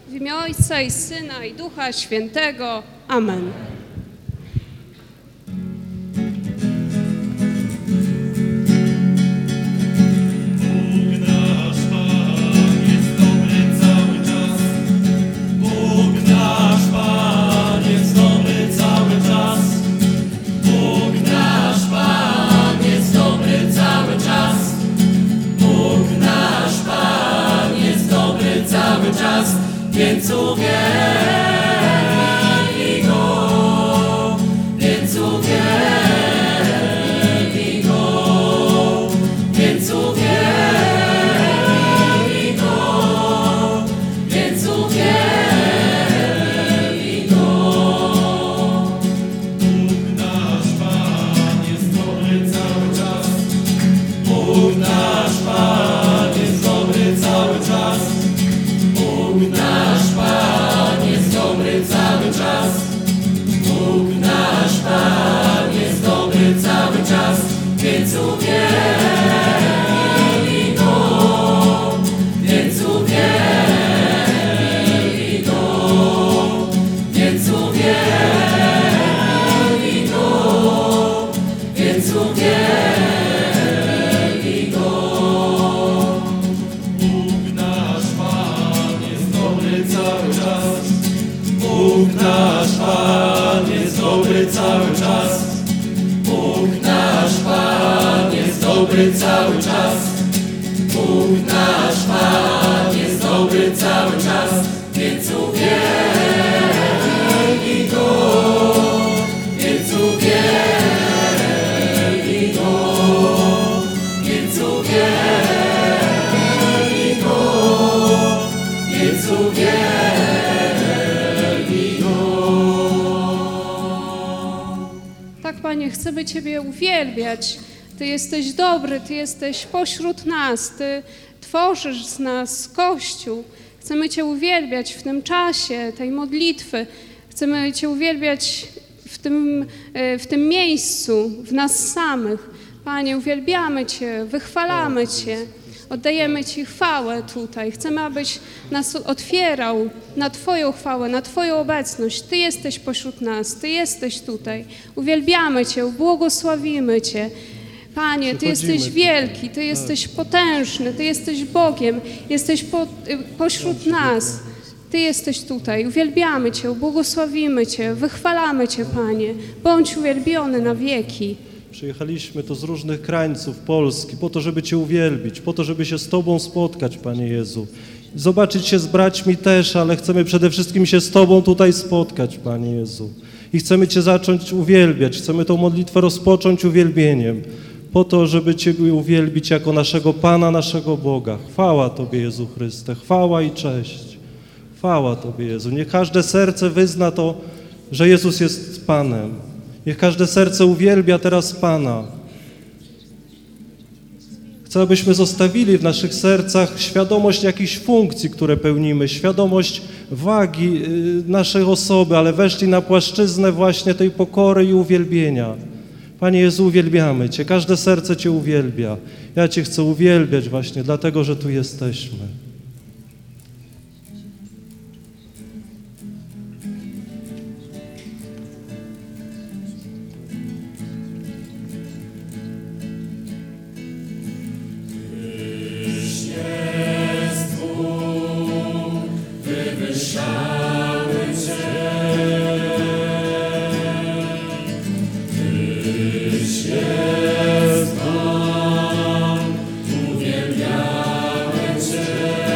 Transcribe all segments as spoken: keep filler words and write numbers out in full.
W imię Ojca i Syna i Ducha Świętego. Amen. Więc uwielbij Go, więc uwielbij Go, więc uwielbij Go, więc uwielbij Go. Bóg nasz Pan jest dobry cały czas, Bóg nasz Pan jest dobry cały czas. Bóg nasz Pan jest dobry cały czas. Bóg nasz Pan jest dobry cały czas. Więc uwielbij Go, więc uwielbij Go, więc uwielbij Go, więc uwielbij Go. Bóg nasz Pan jest dobry cały czas. Bóg nasz Pan jest dobry cały czas. Bóg nasz Pan jest dobry cały czas. Bóg nasz Pan jest dobry cały czas. Więc uwielbij Go, więc uwielbij Go, więc uwielbij Go, więc uwielbij Go. Tak, Panie, chcemy Ciebie uwielbiać. Ty jesteś dobry, Ty jesteś pośród nas, Ty tworzysz z nas Kościół. Chcemy Cię uwielbiać w tym czasie tej modlitwy. Chcemy Cię uwielbiać w tym, w tym miejscu, w nas samych. Panie, uwielbiamy Cię, wychwalamy Cię. Oddajemy Ci chwałę tutaj. Chcemy, abyś nas otwierał na Twoją chwałę, na Twoją obecność. Ty jesteś pośród nas, Ty jesteś tutaj. Uwielbiamy Cię, błogosławimy Cię. Panie, Ty jesteś wielki, Ty jesteś potężny, Ty jesteś Bogiem, jesteś po, pośród nas. Ty jesteś tutaj. Uwielbiamy Cię, błogosławimy Cię, wychwalamy Cię, Panie. Bądź uwielbiony na wieki. Przyjechaliśmy tu z różnych krańców Polski po to, żeby Cię uwielbić, po to, żeby się z Tobą spotkać, Panie Jezu. Zobaczyć się z braćmi też, ale chcemy przede wszystkim się z Tobą tutaj spotkać, Panie Jezu. I chcemy Cię zacząć uwielbiać, chcemy tą modlitwę rozpocząć uwielbieniem, po to, żeby Ciebie uwielbić jako naszego Pana, naszego Boga. Chwała Tobie, Jezu Chryste, chwała i cześć. Chwała Tobie, Jezu. Niech każde serce wyzna to, że Jezus jest Panem. Niech każde serce uwielbia teraz Pana. Chcę, abyśmy zostawili w naszych sercach świadomość jakichś funkcji, które pełnimy, świadomość wagi naszej osoby, ale weszli na płaszczyznę właśnie tej pokory i uwielbienia. Panie Jezu, uwielbiamy Cię, każde serce Cię uwielbia. Ja Cię chcę uwielbiać właśnie dlatego, że tu jesteśmy. Uwielbiamy Cię.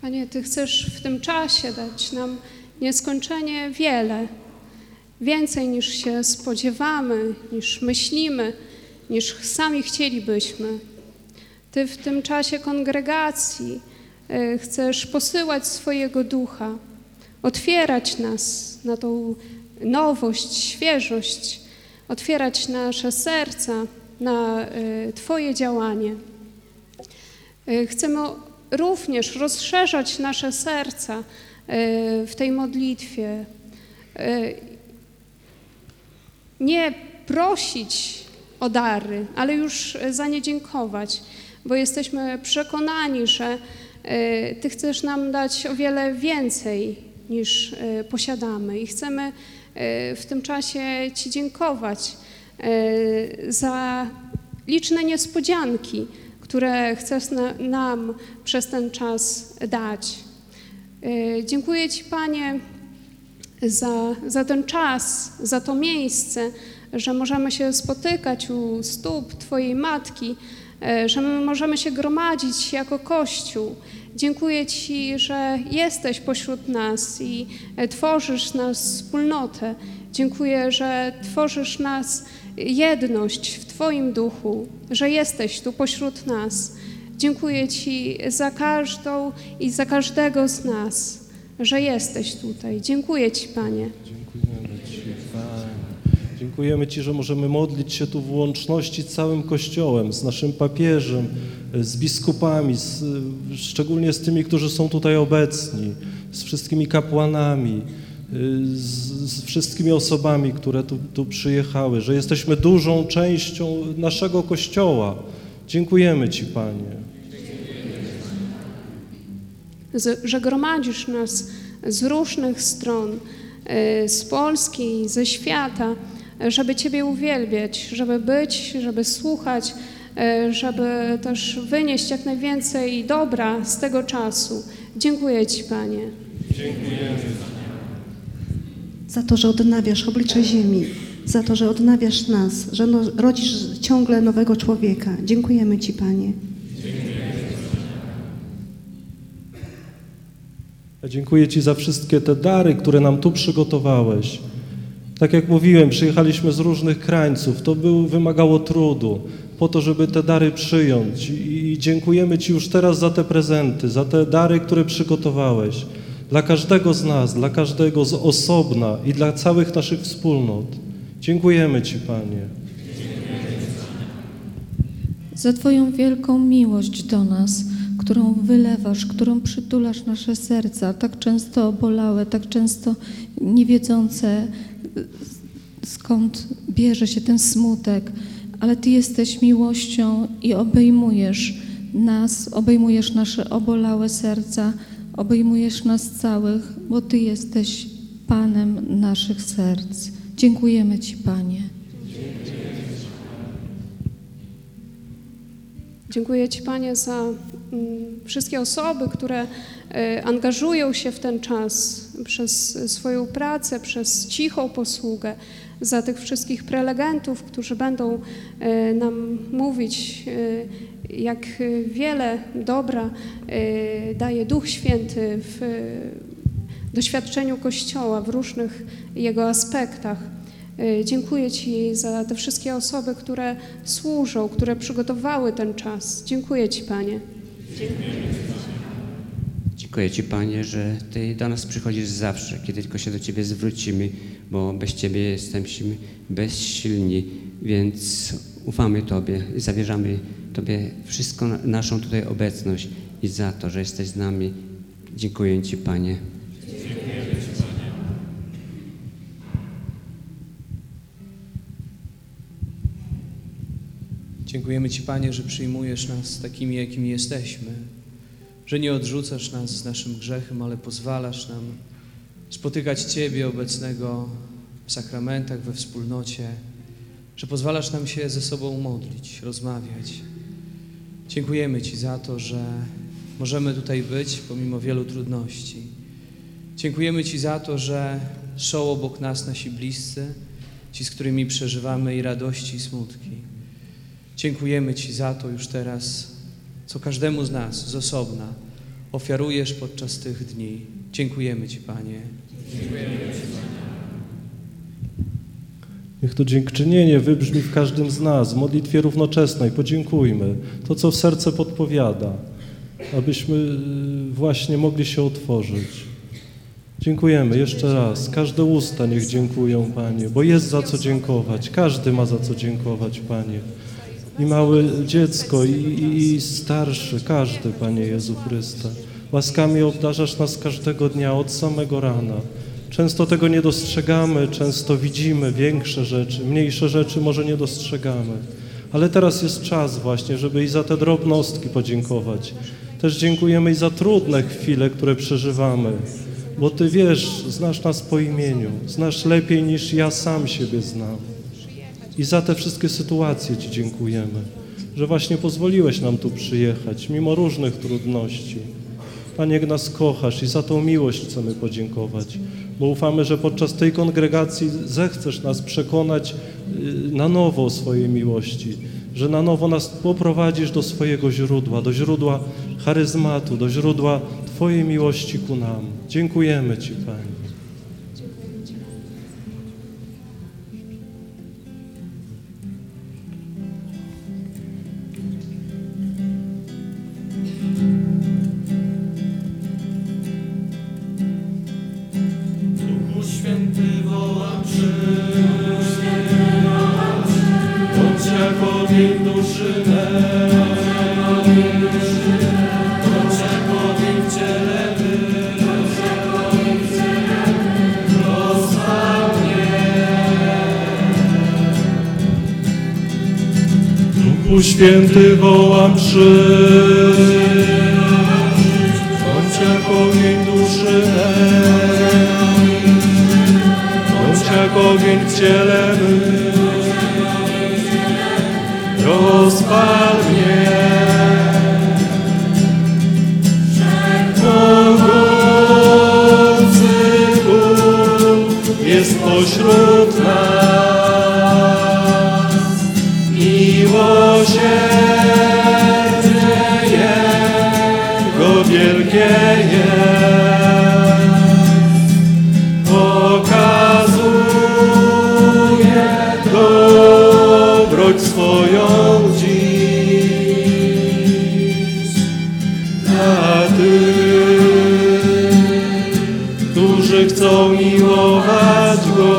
Panie, Ty chcesz w tym czasie dać nam nieskończenie wiele, więcej niż się spodziewamy, niż myślimy, niż sami chcielibyśmy. Ty w tym czasie kongregacji y, chcesz posyłać swojego Ducha, otwierać nas na tą nowość, świeżość, otwierać nasze serca na y, Twoje działanie. Y, chcemy również rozszerzać nasze serca y, w tej modlitwie. Y, nie prosić o dary, ale już za nie dziękować, bo jesteśmy przekonani, że y, Ty chcesz nam dać o wiele więcej niż y, posiadamy i chcemy y, w tym czasie Ci dziękować y, za liczne niespodzianki, które chcesz na, nam przez ten czas dać. Y, dziękuję Ci, Panie, za, za ten czas, za to miejsce, że możemy się spotykać u stóp Twojej Matki, że my możemy się gromadzić jako Kościół. Dziękuję Ci, że jesteś pośród nas i tworzysz nas wspólnotę. Dziękuję, że tworzysz nas jedność w Twoim duchu, że jesteś tu pośród nas. Dziękuję Ci za każdą i za każdego z nas, że jesteś tutaj. Dziękuję Ci, Panie. Dziękujemy Ci, Panie. Dziękujemy Ci, że możemy modlić się tu w łączności z całym Kościołem, z naszym papieżem, z biskupami, z, szczególnie z tymi, którzy są tutaj obecni, z wszystkimi kapłanami, z, z wszystkimi osobami, które tu, tu przyjechały, że jesteśmy dużą częścią naszego Kościoła. Dziękujemy Ci, Panie. Że gromadzisz nas z różnych stron, z Polski, ze świata, żeby Ciebie uwielbiać, żeby być, żeby słuchać, żeby też wynieść jak najwięcej dobra z tego czasu. Dziękuję Ci, Panie. Dziękujemy. Za to, że odnawiasz oblicze ziemi, za to, że odnawiasz nas, że no, rodzisz ciągle nowego człowieka. Dziękujemy Ci, Panie. Dziękuję Ci za wszystkie te dary, które nam tu przygotowałeś. Tak jak mówiłem, przyjechaliśmy z różnych krańców, to był, wymagało trudu po to, żeby te dary przyjąć. I, I dziękujemy Ci już teraz za te prezenty, za te dary, które przygotowałeś. Dla każdego z nas, dla każdego z osobna i dla całych naszych wspólnot. Dziękujemy Ci, Panie. Za Twoją wielką miłość do nas, którą wylewasz, którą przytulasz nasze serca, tak często obolałe, tak często niewiedzące, skąd bierze się ten smutek, ale Ty jesteś miłością i obejmujesz nas, obejmujesz nasze obolałe serca, obejmujesz nas całych, bo Ty jesteś Panem naszych serc. Dziękujemy Ci, Panie. Dziękuję Ci, Panie, za mm, wszystkie osoby, które y, angażują się w ten czas przez swoją pracę, przez cichą posługę, za tych wszystkich prelegentów, którzy będą y, nam mówić, y, jak wiele dobra y, daje Duch Święty w y, doświadczeniu Kościoła, w różnych jego aspektach. Dziękuję Ci za te wszystkie osoby, które służą, które przygotowały ten czas. Dziękuję Ci, Panie. Dziękuję. Dziękuję Ci, Panie, że Ty do nas przychodzisz zawsze, kiedy tylko się do Ciebie zwrócimy, bo bez Ciebie jesteśmy bezsilni, więc ufamy Tobie i zawierzamy Tobie wszystko, naszą tutaj obecność i za to, że jesteś z nami. Dziękuję Ci, Panie. Dziękujemy Ci, Panie, że przyjmujesz nas takimi, jakimi jesteśmy, że nie odrzucasz nas z naszym grzechem, ale pozwalasz nam spotykać Ciebie obecnego w sakramentach, we wspólnocie, że pozwalasz nam się ze sobą modlić, rozmawiać. Dziękujemy Ci za to, że możemy tutaj być pomimo wielu trudności. Dziękujemy Ci za to, że są obok nas nasi bliscy, ci, z którymi przeżywamy i radości, i smutki. Dziękujemy Ci za to już teraz, co każdemu z nas z osobna ofiarujesz podczas tych dni. Dziękujemy Ci, Panie. Niech to dziękczynienie wybrzmi w każdym z nas, w modlitwie równoczesnej. Podziękujmy. To, co w serce podpowiada, abyśmy właśnie mogli się otworzyć. Dziękujemy jeszcze raz. Każde usta niech dziękują, Panie, bo jest za co dziękować. Każdy ma za co dziękować, Panie. I małe dziecko, i, i, i starszy, każdy, Panie Jezu Chryste. Łaskami obdarzasz nas każdego dnia, od samego rana. Często tego nie dostrzegamy, często widzimy większe rzeczy, mniejsze rzeczy może nie dostrzegamy. Ale teraz jest czas właśnie, żeby i za te drobnostki podziękować. Też dziękujemy i za trudne chwile, które przeżywamy, bo Ty wiesz, znasz nas po imieniu, znasz lepiej niż ja sam siebie znam. I za te wszystkie sytuacje Ci dziękujemy, że właśnie pozwoliłeś nam tu przyjechać, mimo różnych trudności. Panie, jak nas kochasz i za tą miłość chcemy podziękować, bo ufamy, że podczas tej kongregacji zechcesz nas przekonać na nowo o swojej miłości, że na nowo nas poprowadzisz do swojego źródła, do źródła charyzmatu, do źródła Twojej miłości ku nam. Dziękujemy Ci, Panie. Duchu Święty wołam, przyjdź, bądź jak ogień duszy mej, bądź jak ogień w ciele mym, rozpal mnie. Mogący Bóg jest pośród nas, miłosierdzie Jego wielkie jest, pokazuje dobroć swoją dziś dla tych, którzy chcą miłować Go.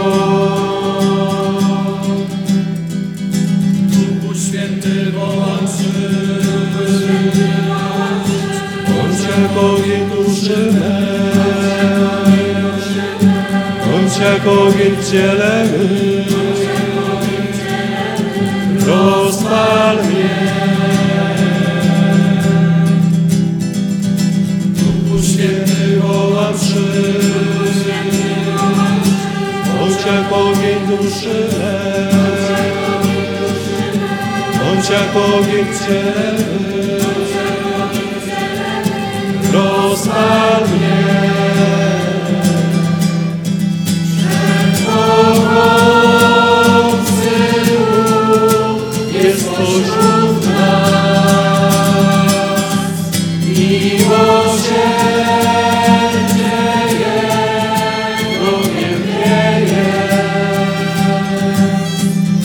Duchu Święty wołam, przyjdź, bądź jak ogień duszy mej, bądź jak ogień w ciele mym, rozpal mnie. Duchu Święty wołam, przyjdź, bądź jak ogień duszy mej, bądź jak ogień w ciele mym, rozpal mnie. Wszechmogący Bóg jest pośród nas, miłosierdzie Jego wielkie jest,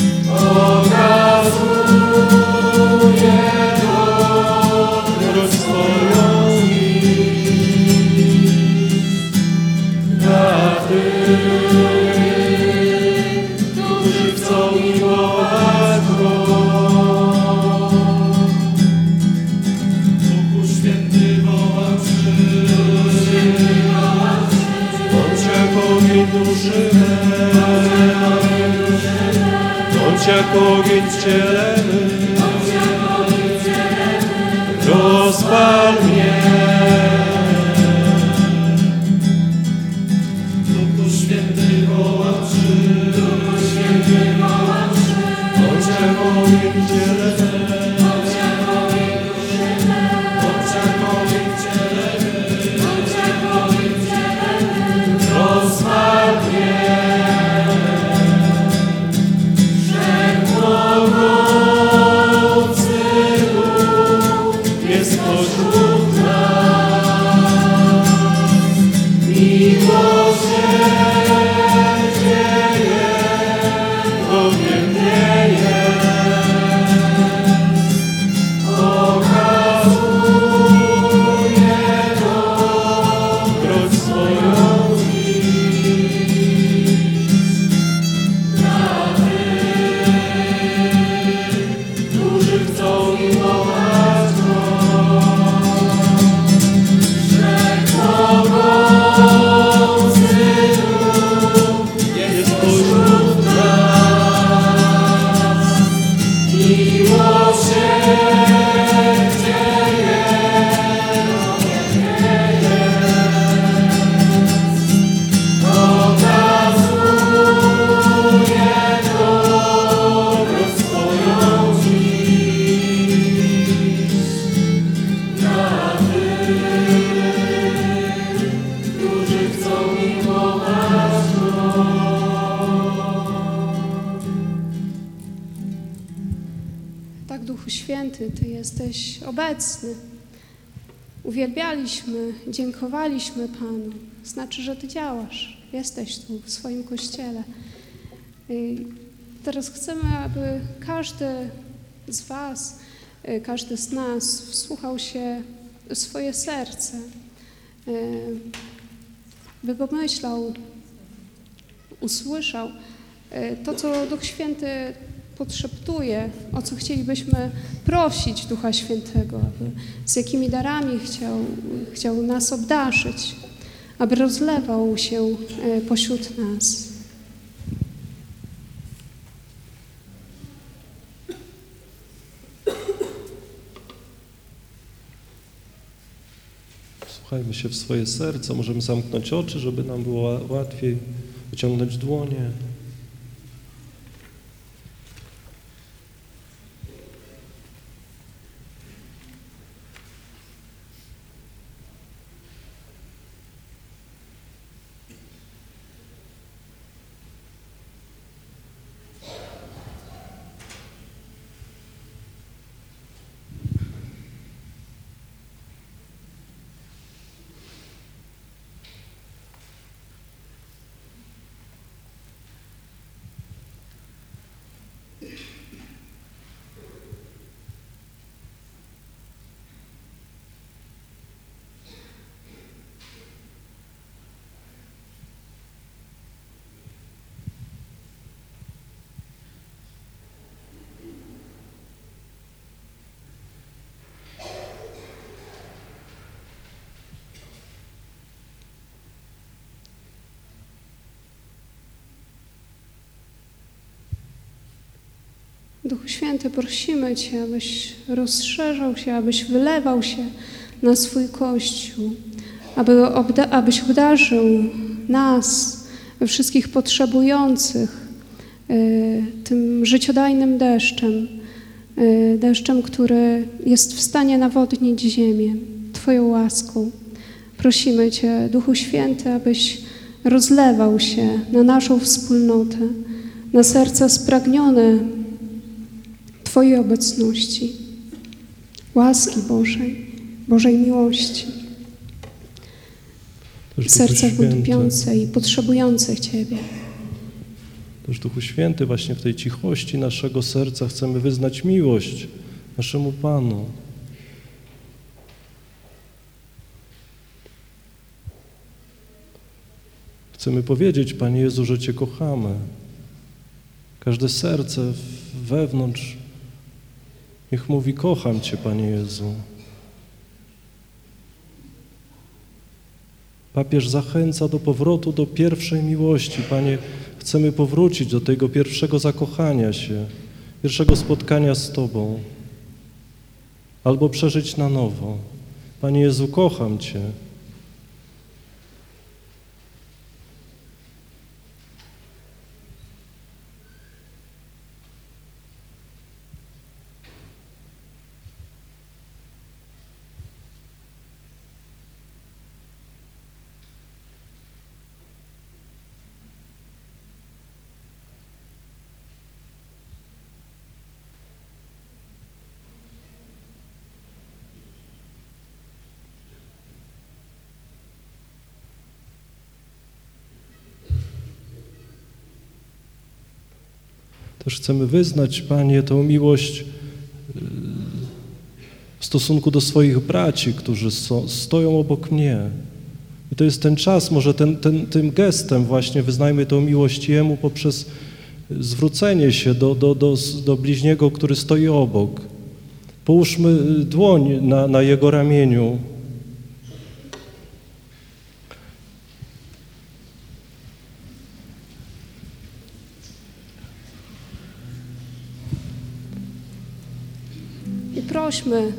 pokazuje dobroć swoją dla tych, którzy chcą miłować Go. Duchu Święty wołam, przyjdź, bądź jak ogień duszy mej, bądź jak ogień w ciele mym, rozpal mnie. Duchu Święty wołam, przyjdź, bądź jak ogień w ciele mym, bądź jak ogień w ciele mym, rozpal mnie. Wszechmogący Bóg jest pośród nas, Święty, Ty jesteś obecny. Uwielbialiśmy, dziękowaliśmy Panu. Znaczy, że Ty działasz. Jesteś tu w swoim Kościele. I teraz chcemy, aby każdy z Was, każdy z nas wsłuchał się w swoje serce, by pomyślał, usłyszał to, co Duch Święty podszeptuje, o co chcielibyśmy prosić Ducha Świętego, aby, z jakimi darami chciał, chciał nas obdarzyć, aby rozlewał się pośród nas. Słuchajmy się w swoje serce, możemy zamknąć oczy, żeby nam było łatwiej wyciągnąć dłonie. Duchu Święty, prosimy Cię, abyś rozszerzał się, abyś wylewał się na swój Kościół, aby obda- abyś obdarzył nas, wszystkich potrzebujących, y, tym życiodajnym deszczem, y, deszczem, który jest w stanie nawodnić ziemię Twoją łaską. Prosimy Cię, Duchu Święty, abyś rozlewał się na naszą wspólnotę, na serca spragnione Twojej obecności, łaski Bożej, Bożej miłości. Też Serca wątpiące i potrzebujące Ciebie. Też Duchu Święty, właśnie w tej cichości naszego serca chcemy wyznać miłość naszemu Panu. Chcemy powiedzieć, Panie Jezu, że Cię kochamy. Każde serce wewnątrz niech mówi: kocham Cię, Panie Jezu. Papież zachęca do powrotu do pierwszej miłości. Panie, chcemy powrócić do tego pierwszego zakochania się, pierwszego spotkania z Tobą, albo przeżyć na nowo. Panie Jezu, kocham Cię. Też chcemy wyznać, Panie, tę miłość w stosunku do swoich braci, którzy so, stoją obok mnie. I to jest ten czas, może ten, ten, tym gestem właśnie wyznajmy tę miłość Jemu poprzez zwrócenie się do, do, do, do bliźniego, który stoi obok. Połóżmy dłoń na, na jego ramieniu. Prośmy e,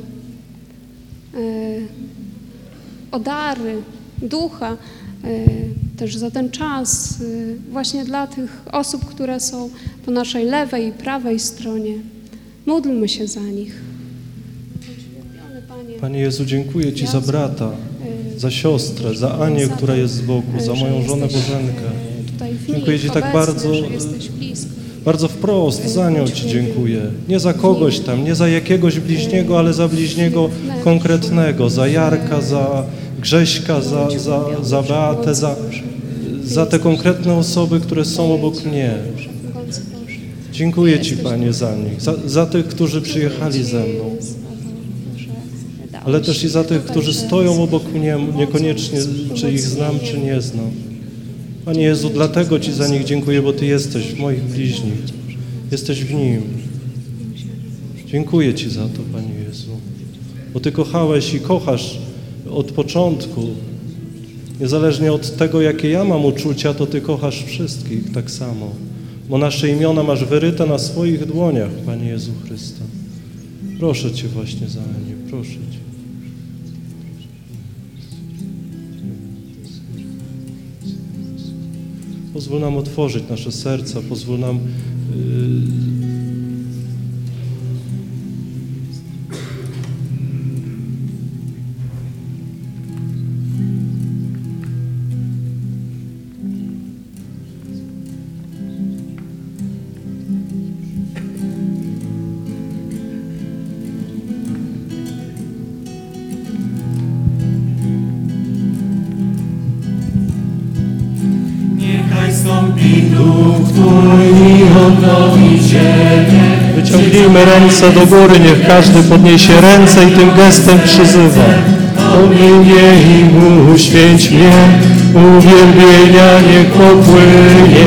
o dary Ducha e, też za ten czas e, właśnie dla tych osób, które są po naszej lewej i prawej stronie. Módlmy się za nich. Panie, Panie Jezu, dziękuję Ci za brata, za siostrę, za Anię, która jest z boku, za moją żonę Bożenkę. Dziękuję Ci tak bardzo Bardzo wprost za nią Ci dziękuję. Nie za kogoś tam, nie za jakiegoś bliźniego, ale za bliźniego konkretnego. Za Jarka, za Grześka, za, za, za Beatę, za, za te konkretne osoby, które są obok mnie. Dziękuję Ci, Panie, za nich, za, za tych, którzy przyjechali ze mną, ale też i za tych, którzy stoją obok mnie, niekoniecznie czy ich znam, czy nie znam. Panie Jezu, dlatego Ci za nich dziękuję, bo Ty jesteś w moich bliźnich, jesteś w Nim. Dziękuję Ci za to, Panie Jezu, bo Ty kochałeś i kochasz od początku. Niezależnie od tego, jakie ja mam uczucia, to Ty kochasz wszystkich tak samo, bo nasze imiona masz wyryte na swoich dłoniach, Panie Jezu Chryste. Proszę Cię właśnie za nie, proszę Cię. Pozwól nam otworzyć nasze serca, pozwól nam yy, Wstąpi Duch Twój i odnowi ziemię. Wyciągnijmy ręce do góry, niech każdy podniesie ręce i tym gestem przyzywa. Omyję i uświęć mnie, uwielbienia niech popłynie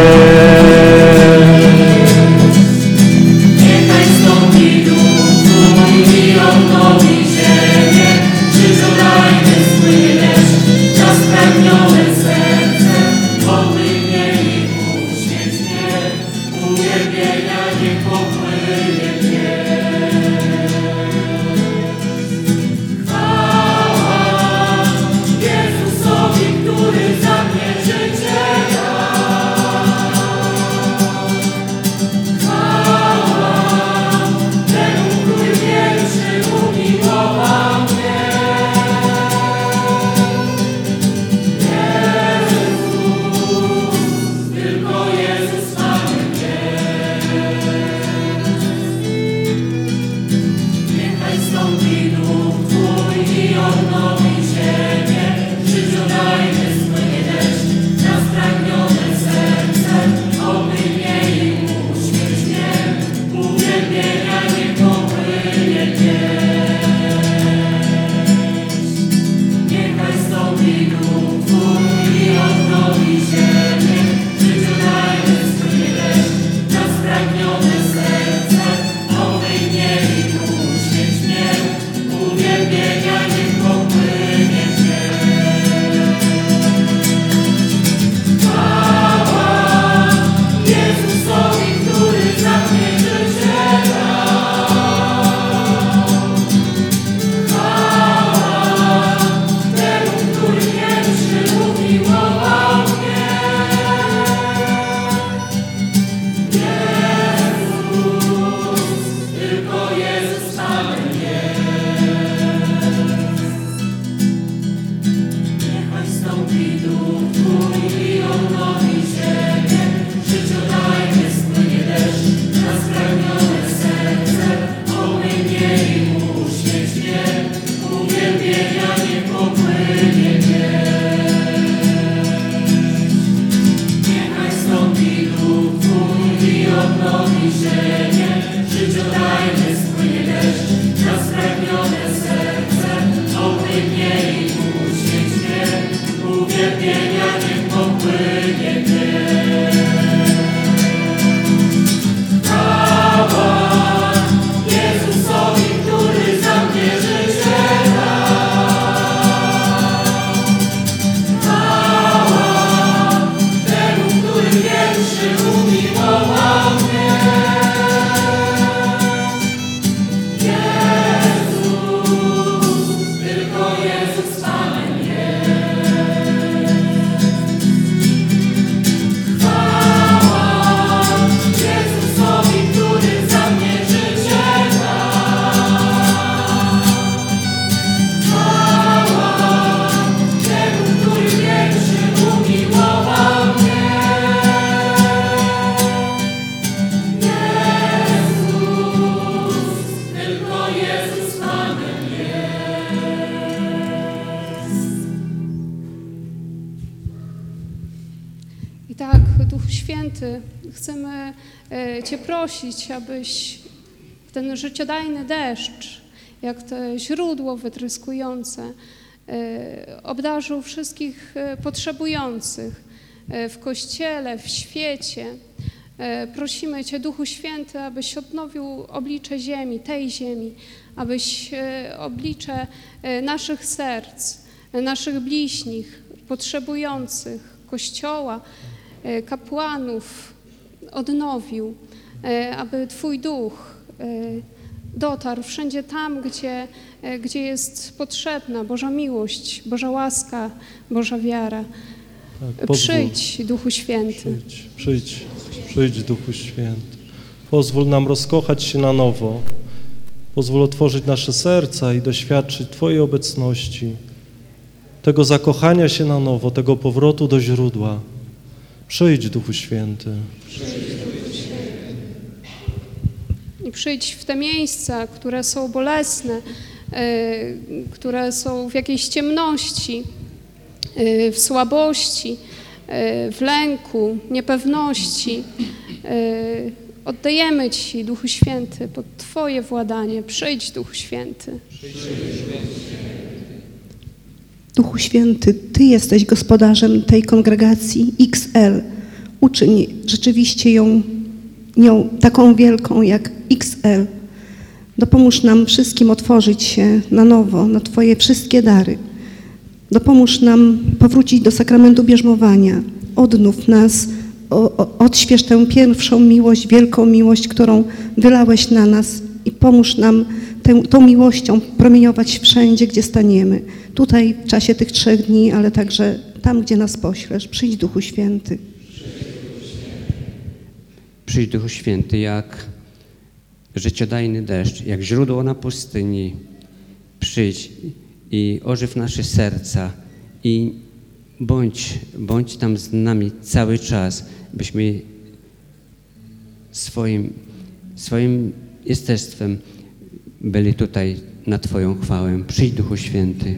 wiek. Niechaj wstąpi Duch Twój i odnowi ziemię, przyzwolajmy swój deszcz na spragnione serce. Omyję i uświęć mnie, uwielbienia niech popłynie wiek. Jezusowi, który za mnie życie dał. Chwała temu, który pierwszy umiłował mnie. Jezus, tylko Jezus mamy jest. Niechaj stąpi Duch Twój i odnowi ziemię. Życiu dajmy spłynie deszcz na spragnione serce. Omyj i uświęć mnie, uwielbienia niech popłynie pieśń. Niechaj stąpi Duch Twój i odnowi ziemię. Życiu dajmy spłynie deszcz na spragnione serce. Omyj i uświęć mnie, uwielbienia niech popłynie Jezusowi, który za mnie życie dał. Chwała temu, który pierwszy umiłował mnie. Święty, chcemy Cię prosić, abyś ten życiodajny deszcz, jak to źródło wytryskujące, obdarzył wszystkich potrzebujących w Kościele, w świecie. Prosimy Cię, Duchu Święty, abyś odnowił oblicze ziemi, tej ziemi, abyś oblicze naszych serc, naszych bliźnich, potrzebujących, Kościoła, kapłanów odnowił, aby Twój Duch dotarł wszędzie tam, gdzie, gdzie jest potrzebna Boża miłość, Boża łaska, Boża wiara. Tak, pozwól, przyjdź, Duchu Święty. Przyjdź, przyjdź, przyjdź, Duchu Święty. Pozwól nam rozkochać się na nowo. Pozwól otworzyć nasze serca i doświadczyć Twojej obecności, tego zakochania się na nowo, tego powrotu do źródła. Przyjdź, Duchu Święty. I przyjdź w te miejsca, które są bolesne, y, które są w jakiejś ciemności, y, w słabości, y, w lęku, niepewności. Y, oddajemy Ci, Duchu Święty, pod Twoje władanie. Przyjdź, Duchu Święty. Duchu Święty, Ty jesteś gospodarzem tej kongregacji X L. Uczyń rzeczywiście ją, nią taką wielką jak X L. Dopomóż nam wszystkim otworzyć się na nowo, na Twoje wszystkie dary. Dopomóż nam powrócić do sakramentu bierzmowania. Odnów nas, o, o, odśwież tę pierwszą miłość, wielką miłość, którą wylałeś na nas i pomóż nam tę, tą miłością promieniować wszędzie, gdzie staniemy. Tutaj w czasie tych trzech dni, ale także tam, gdzie nas poślesz. Przyjdź, Duchu Święty. Przyjdź, Duchu Święty, jak życiodajny deszcz, jak źródło na pustyni. Przyjdź i ożyw nasze serca i bądź, bądź tam z nami cały czas, byśmy swoim, swoim jestestwem byli tutaj na Twoją chwałę. Przyjdź, Duchu Święty.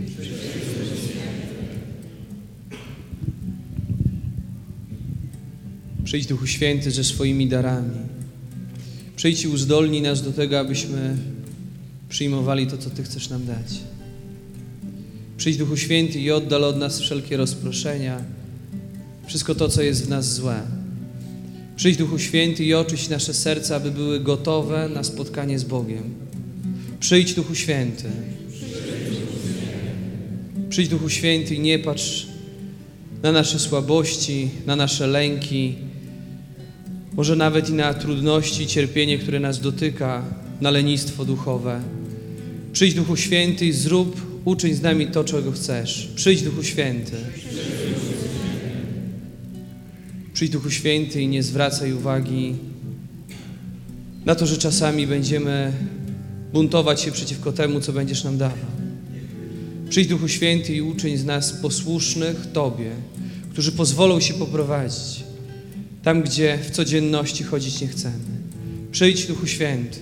Przyjdź, Duchu Święty, ze swoimi darami. Przyjdź i uzdolnij nas do tego, abyśmy przyjmowali to, co Ty chcesz nam dać. Przyjdź, Duchu Święty, i oddal od nas wszelkie rozproszenia, wszystko to, co jest w nas złe. Przyjdź, Duchu Święty, i oczyść nasze serca, aby były gotowe na spotkanie z Bogiem. Przyjdź, Duchu Święty. Przyjdź, Duchu Święty, i nie patrz na nasze słabości, na nasze lęki, może nawet i na trudności i cierpienie, które nas dotyka, na lenistwo duchowe. Przyjdź, Duchu Święty, i zrób, uczyń z nami to, czego chcesz. Przyjdź, Duchu Święty. Przyjdź, Duchu Święty, i nie zwracaj uwagi na to, że czasami będziemy buntować się przeciwko temu, co będziesz nam dawał. Przyjdź, Duchu Święty, i uczyń z nas posłusznych Tobie, którzy pozwolą się poprowadzić tam, gdzie w codzienności chodzić nie chcemy. Przyjdź, Duchu Święty.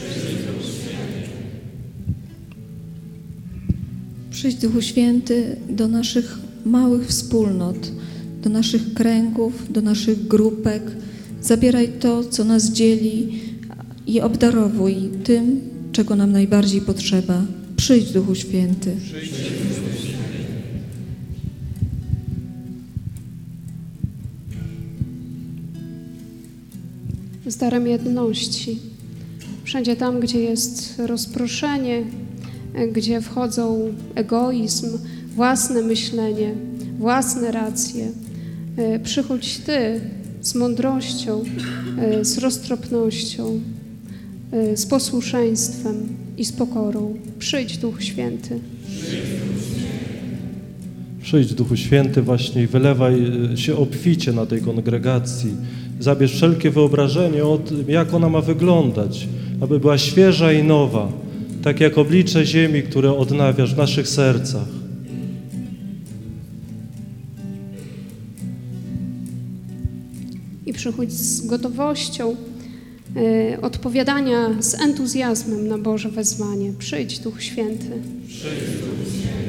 Przyjdź, Duchu Święty, do naszych małych wspólnot, do naszych kręgów, do naszych grupek. Zabieraj to, co nas dzieli i obdarowuj tym, czego nam najbardziej potrzeba. Przyjdź, Duchu Święty. Z darem jedności. Wszędzie tam, gdzie jest rozproszenie, gdzie wchodzą egoizm, własne myślenie, własne racje. Przychodź Ty z mądrością, z roztropnością, z posłuszeństwem i z pokorą. Przyjdź, Duch Święty. Przyjdź, Duchu Święty, właśnie i wylewaj się obficie na tej kongregacji. Zabierz wszelkie wyobrażenie o tym, jak ona ma wyglądać, aby była świeża i nowa, tak jak oblicze ziemi, które odnawiasz w naszych sercach. I przychodź z gotowością y, odpowiadania z entuzjazmem na Boże wezwanie. Przyjdź, Duch Święty. Przyjdź, Duch Święty.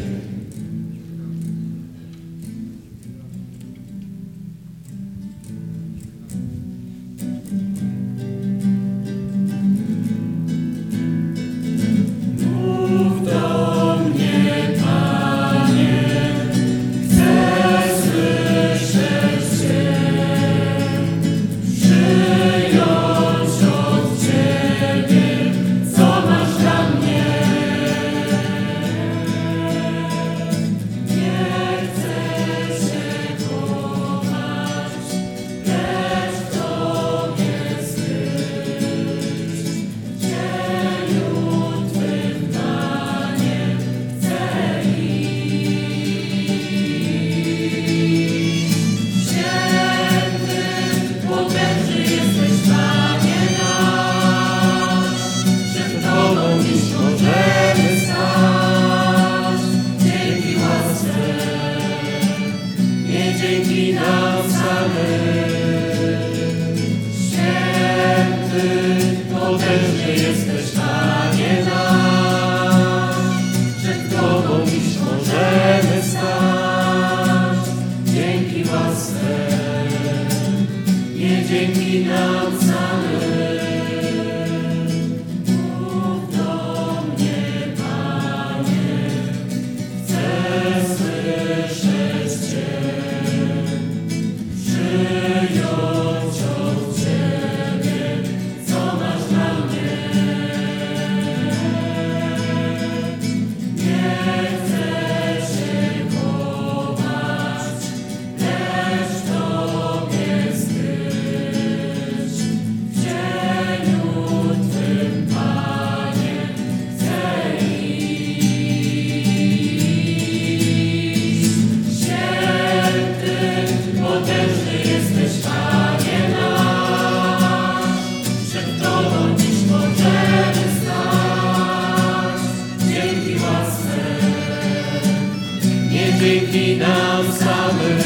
dzięki nam samym.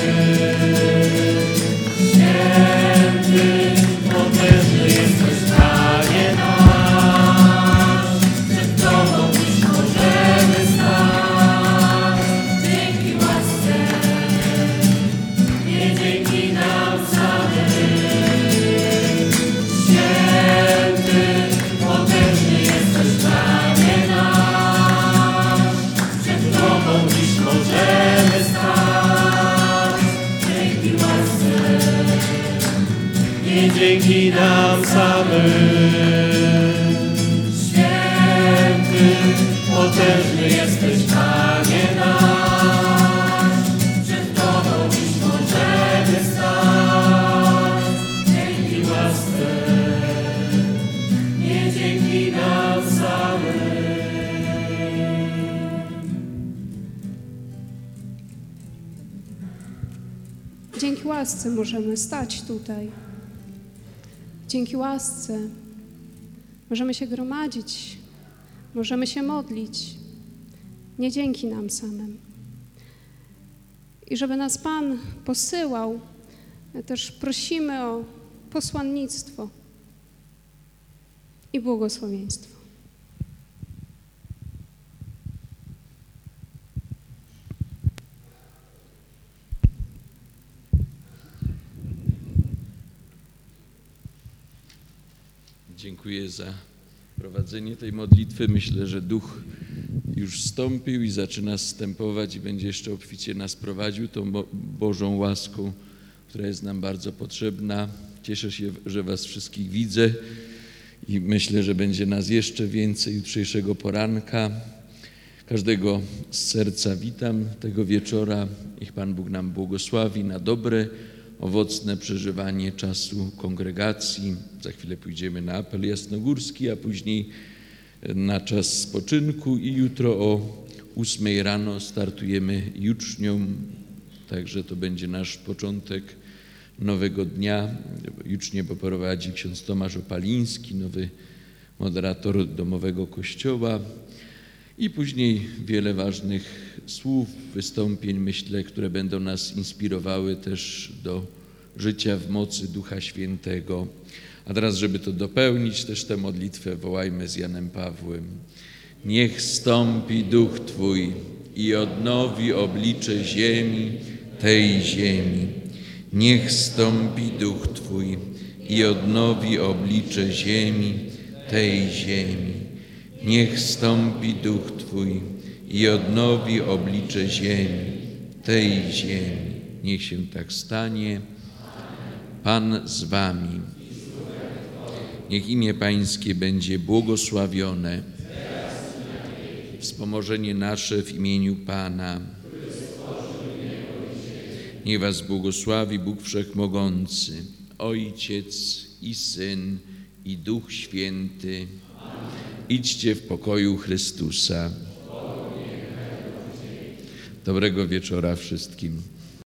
Święty, potężny jesteś, Panie nasz, przed Tobą dziś możemy stać. Dzięki łasce, nie dzięki nam samym. Święty, potężny jesteś, Panie nasz, przed Tobą dziś możemy stać. Dzięki łasce, nie dzięki nam samym. Święty, potężny jesteś, Panie nasz, przed Tobą dziś możemy stać. Dzięki łasce, nie dzięki nam samym. Dzięki łasce możemy stać tutaj. Dzięki łasce możemy się gromadzić, możemy się modlić. Nie dzięki nam samym. I żeby nas Pan posyłał, też prosimy o posłannictwo i błogosławieństwo. Dziękuję za prowadzenie tej modlitwy. Myślę, że Duch już wstąpił i zaczyna zstępować i będzie jeszcze obficie nas prowadził tą Bo- Bożą łaską, która jest nam bardzo potrzebna. Cieszę się, że Was wszystkich widzę i myślę, że będzie nas jeszcze więcej jutrzejszego poranka. Każdego z serca witam tego wieczora. Niech Pan Bóg nam błogosławi na dobre, owocne przeżywanie czasu kongregacji. Za chwilę pójdziemy na apel jasnogórski, a później na czas spoczynku i jutro o ósmej rano startujemy jucznią, także to będzie nasz początek nowego dnia. Jucznię poprowadzi ksiądz Tomasz Opaliński, nowy moderator domowego kościoła i później wiele ważnych słów, wystąpień, myślę, które będą nas inspirowały też do życia w mocy Ducha Świętego. A teraz, żeby to dopełnić, też tę modlitwę wołajmy z Janem Pawłem. Niech stąpi Duch Twój i odnowi oblicze ziemi, tej ziemi. Niech stąpi Duch Twój i odnowi oblicze ziemi, tej ziemi. Niech stąpi Duch Twój i odnowi oblicze ziemi, tej ziemi. Niech się tak stanie. Pan z Wami. Niech imię Pańskie będzie błogosławione. Wspomożenie nasze w imieniu Pana. Niech Was błogosławi Bóg Wszechmogący, Ojciec i Syn i Duch Święty. Idźcie w pokoju Chrystusa. Dobrego wieczora wszystkim.